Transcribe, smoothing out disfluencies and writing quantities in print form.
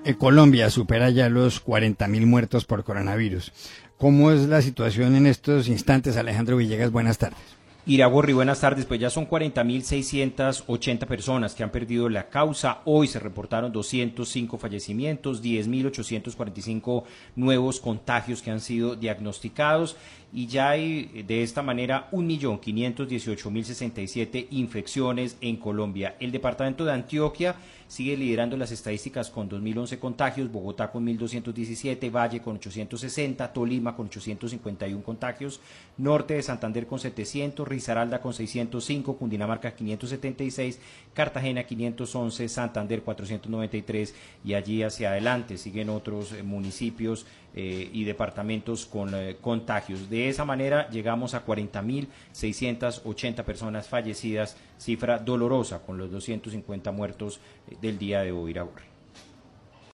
Colombia supera ya los 40.000 muertos por coronavirus. ¿Cómo es la situación en estos instantes? Alejandro Villegas, buenas tardes. Iragorri, buenas tardes. Pues ya son 40.680 personas que han perdido la causa. Hoy se reportaron 205 fallecimientos, 10.845 nuevos contagios que han sido diagnosticados y ya hay de esta manera 1.518.067 infecciones en Colombia. El departamento de Antioquia sigue liderando las estadísticas con 2.011 contagios, Bogotá con 1.217, Valle con 860, Tolima con 851 contagios, Norte de Santander con 700, Risaralda con 605, Cundinamarca 576, Cartagena 511, Santander 493 y allí hacia adelante siguen otros municipios y departamentos con contagios. De esa manera llegamos a 40.680 personas fallecidas, cifra dolorosa con los 250 muertos del día de hoy, Raúl.